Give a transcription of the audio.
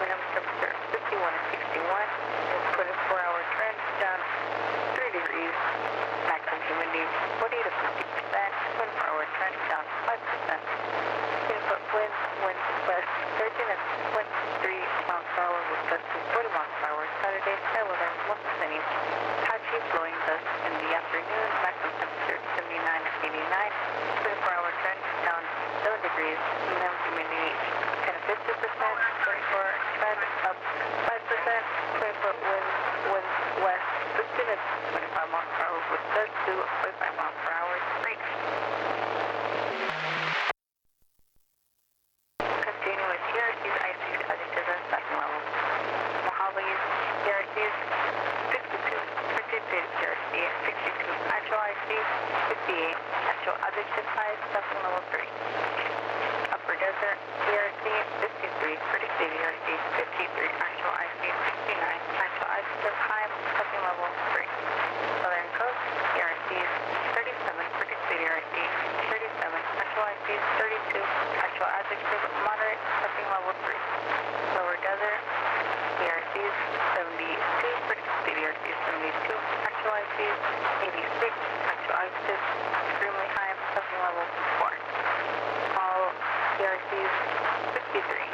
minimum temperature 51 and 61. 24-hour trend down 3 degrees. Maximum humidity 40 to 50%. 24-hour trend down 5%. 10-foot winds west 13 and wind 3 miles per hour with gusts to 40 miles per hour. Saturday, sky weather mostly sunny. Patchy blowing dust in the afternoon. Maximum temperature 79 and 89. 24-hour trend down 7 degrees. Minimum humidity 10 to 50%. 24 trend up 5%. 20-foot winds west 15 to 25 miles per hour with gusts to 45 miles per hour. Breaks. Continue with TRC's ICs, adjectives, and stacking levels. Mojave's TRC's 62. Predicted TRC 62. Actual IC 58. Actual adjective high, stacking level 3. Upper Desert TRC 53. Predicted TRC 53. Actual IC 69. Actual adjective high, stacking level 3. Southern Coast TRC 37. Predicted TRC 37. Actual IC 32. Actual adjective moderate, stacking level 3. Lower Desert TRCs 72. Predicted TRC 72. Actual ICs 86. Actual adjective extremely high, stacking level 4. All TRCs 53.